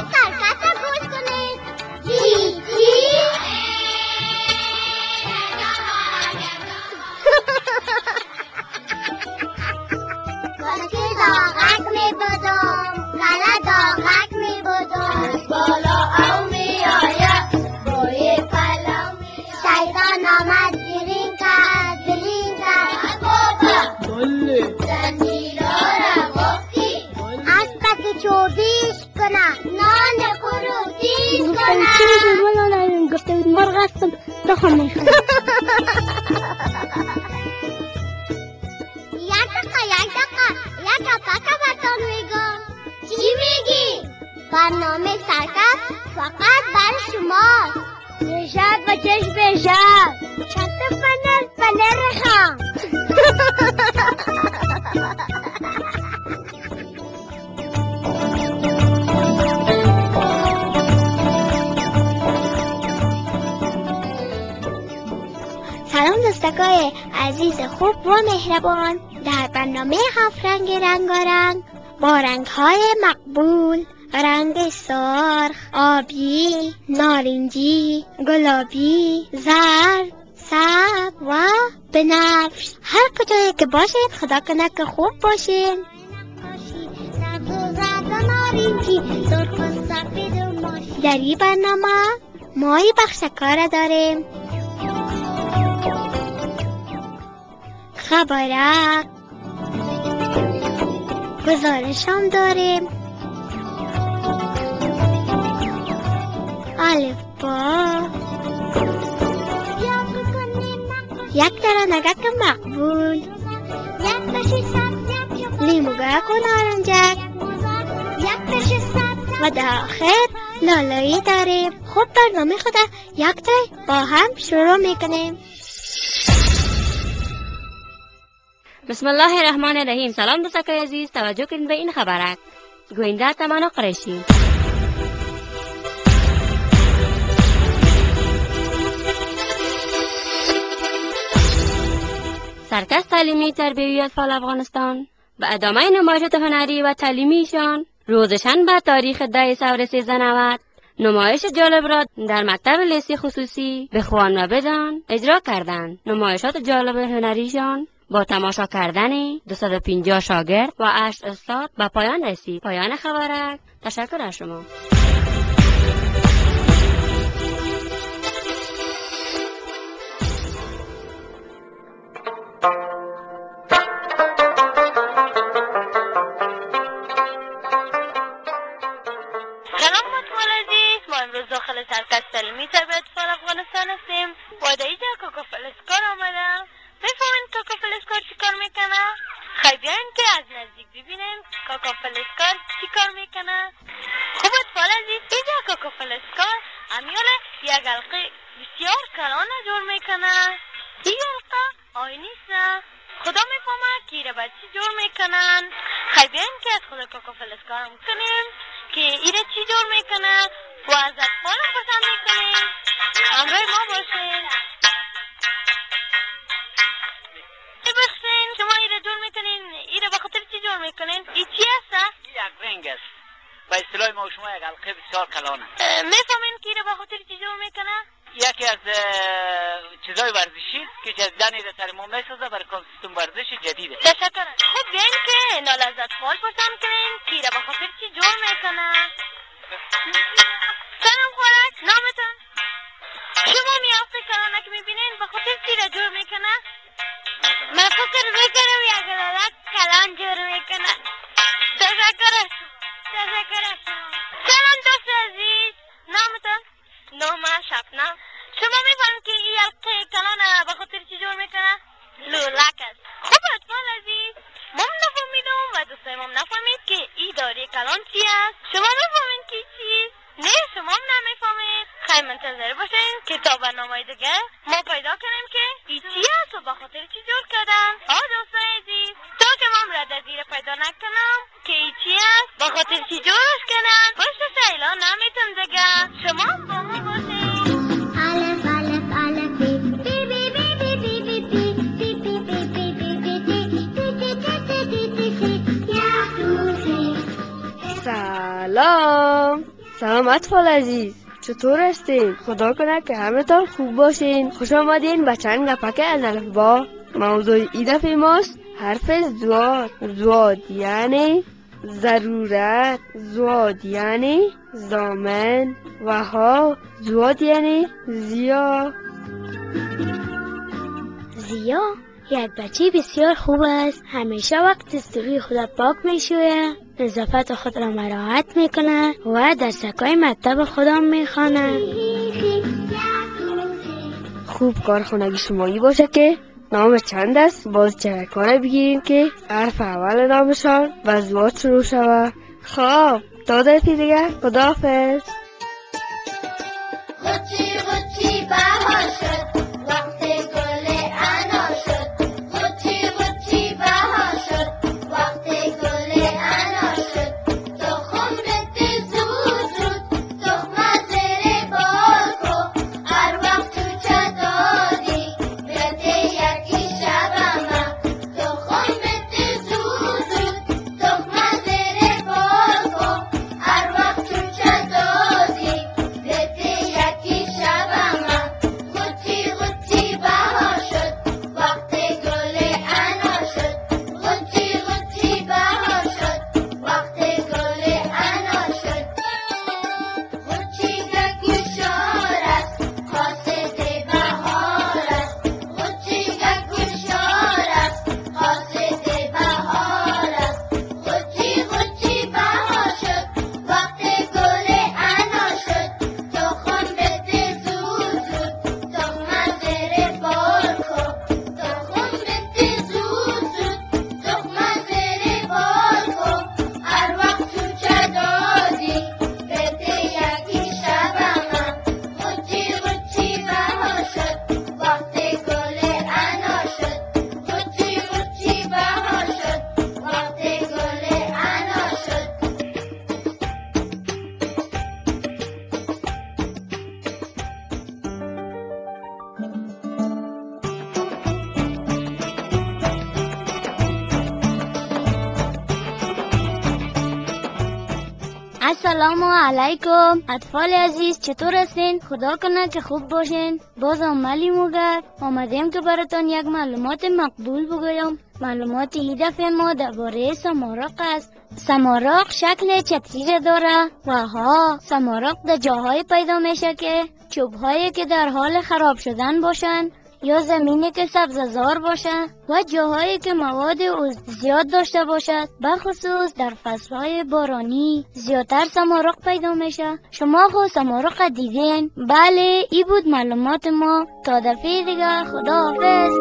سرکس رو گوش کنید. چی چی؟ کاشکی داغک می بودم، کلا داغک می بودم، بالا او می آید بای پلو می آید. شیطان آمد زیرین کرد بابا بله زنجیرها را گفتی اسبک چوبیش کنن نان خروتیش کنن. چی میگه من گفته بود مرغ هستم تخم میخورم. یک دقیقه براتون میگم. چی میگی؟ برنامه سرکس فقط برای شما. بشد و چش بشد چطه فنر خام. سلام دوستکای عزیز خوب و مهربان. در برنامه 7 رنگ رنگارنگ با رنگ‌های مقبول، رنگ سرخ، آبی، نارنجی، گلابی، زرد، سبز و بنفش، هر کجایی که باشید خدا کنه که خوب باشین. در این برنامه ما یه بخش کار داریم، خبرک، گزارش هم داریم، الف با، یک درانگک مقبول، لیموگک و نارنجک و در آخر لالایی داریم. خب برنامه خدا یک تای با هم شروع میکنیم. بسم الله الرحمن الرحیم. سلام دوستان عزیز، توجه کنید به این خبرک. گوینده تمنا قریشی. سرکس تعلیمی تربیوی اطفال افغانستان به ادامه نمایشات هنری و تعلیمیشان روز شنبه تاریخ 10 سور 1390 نمایش جالب را در مکتب لیسه خصوصی به خوان و بدان اجرا کردند. نمایشات جالب هنریشان با تماشا کردن 250 شاگرد و 8 استاد به پایان رسید. پایان خبرک. تشکر از شما. داخل سرکس تعلیمی تربیت اطفال افغانستان هستیم. با اینجا کوکو فلسکار آمدم. میفهمین کوکو فلسکار چی کار میکنه؟ خیلی بیاین که از نزدیک ببینیم کوکو فلسکار چی کار میکنه. خوب اطفال عزیز، اینجا کوکو فلسکار امیال یک حلقه بسیار کلانه جور میکنه. این حلقه آینیست، خدا میفهمه که ایره باید چی جور میکنن. خیلی بیاین که از خود کوکو فلسکار هم کنیم که ایره چی جور میکنه و از اطفال هم پسند میکنیم. همراه ما باشین. بخشین شما ایره جور میکنین، ایره به خاطر چی جور میکنین؟ ای چی هسته؟ یک رنگ است. به اصطلاح ما شما یک حلقه بسیار کلانه. میفهمین که ایره به خاطر چی جور میکنه؟ یکی از چیزای ورزشی است که جدیدن در سر ما میسازه برای سیستم ورزش جدیده. تشکر. خب بیاین که نال از اطفال پسند کنین که ایره به خاطر چی جور میکنه. سلام خورک، نامتون؟ شما میافته کلانه که میبینین به خاطر چی را جور میکنه؟ من فکر میکنم یک عدد کلان جور میکنه. تشکر. سلام دوست عزیز، نامتون؟ نامه شبنم. شما میفهمید که این حلقه کلانه به خاطر چی جور میکنه؟ لولک است. خوب اطفال عزیز، ما نفهمیدم و دوستای ما نفهمید که این داری کلان چی است. شما میفهمید که چیست؟ نه شما هم نمیفهمید. خیلی منتظر باشین که تا برنامه دیگه ما پیدا کنیم که این چی است و به خاطر چی جور کردن. دوستای عزیز، تا که ما را در گیره پیدا نکنم که این چی است به خاطر چی جورش کردن پشت سیلا نمیتون دیگه. شما هم با ما باشین. سلام سلام اطفال عزیز، چطور هستین؟ خدا کنه که همه تان خوب باشین. خوش آمدین به چند گپک از الفبا. موضوع این دفعه ماست حرف زواد. زواد یعنی ضرورت، زواد یعنی ضامن و ها. زواد یعنی زیا. زیا یک بچه بسیار خوب است. همیشه وقت دستوری خود پاک میشوید، نظافت خود را مراعات میکنه و درسکای مکتب خودم میخوانه. خوب کارخانگی شمایی باشه که نام چند است. باز جوکاره بگیریم که حرف اول نامشان و زواد شروع شود. خب تا دفعه دیگه خداحافظ. غچی غچی بهار شد، وقت گل انا شد. غچی غچی بهار شد، وقت گل انا شد. تخم بده زود زود، تخم زیر بال کو. هر وقت تو چه دادی بده یکی شبمه. تخم بده زود زود، تخم زیر بال کو. هر وقت تو چه دادی بده یکی شبمه. غچی غچی بهار شد، وقت گل انا شد. غچی غچی بهار شد، وقت گل انا شد. غچی گلگشار است، قاصد بهار است. غچی گلگشار است، قاصد بهار است. غچی غچی بهار شد، وقت گل انا شد. تخم بده زود زود، تخم زیر بال کو. تخم بده زود زود، تخم زیر بال کو. هر وقت تو چه دادی بده یکی شبمه. غچی غچی بهار شد، وقت گل انا شد. غچی غچی بهار شد، وقت گل انا شد. السلام علیکم اطفال عزیز، چطور هستین؟ خدا کنه که خوب باشین. باز آمدی موگر آمدیم که براتون یک معلومات مقبول بگویم. معلومات این دفعه ما درباره سمارق است. سمارق شکل چتری داره و ها سمارق در جاهای پیدا میشه که چوبهایی که در حال خراب شدن باشن یا زمینی که سبززار باشه و جاهایی که مواد عضو زیاد داشته باشد. بخصوص در فصلهای بارانی زیادتر سمارق پیدا میشه. شما خود سمارق دیدین؟ بله، این بود معلومات ما. تا دفعه دیگه خداحافظ.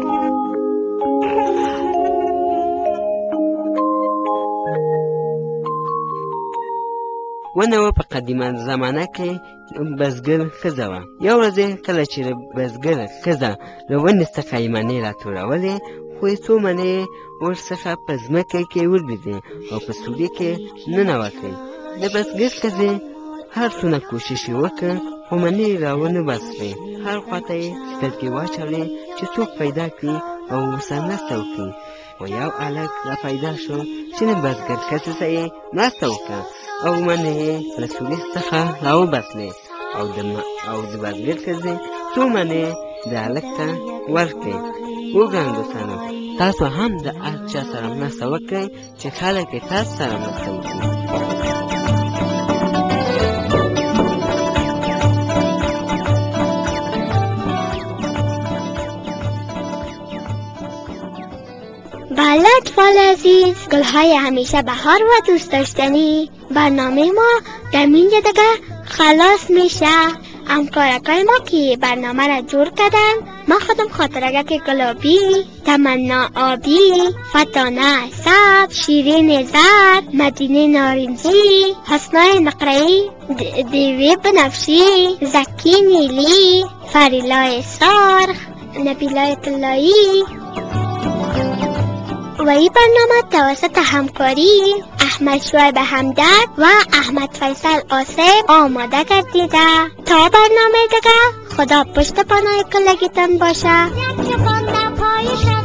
ونه و په قدیمه زمانه کې بزګر ښځه وه. یو ورځ کله چې بزګر ښځه له ونې څخه یې مڼې راټولولې، خو څو مڼې ورڅخه په ځمکه کې ولوېدې او په سوري کې ننوتې. د بزګر ښځې هر څونه کوشش یې وکړ، خو مڼې را ونه باسلې. هر خواته یې سترګې واچولې چې څوک پیدا کړي او ورسره مرسته وکړي. خو یو هلک را پیدا شو چې د بزګر ښځې ته یې مرسته وکړه او مڼې یې له سوري څخه را وباسلې او د بزګر ښځې څو مڼې د هلک ته ورکړې. وګڼه دوستانو، تاسو هم د هر چا سره مرسته وکړئ چې خلک یې تاسو سره مرسته وکړي. بله اطفال عزیز، گلهای همیشه بهار و دوست داشتنی برنامه ما در اینجا دیگه خلاص میشه. همکارکای ما که برنامه را جور کردن، ما خودم خاطرگک گلابی، تمنا آبی، فتانه سب، شیرین زرد، مدینه نارنجی، حسنای نقره‌ای، دیوی بنفشی، زکی نیلی، فریلای سرخ، نبیلای طلایی. و این برنامه توسط همکاری احمد شعیب همدرد و احمد فیصل آصف آماده گردیده. تا برنامه دیگه خدا پشت پناه کلگیتان باشه.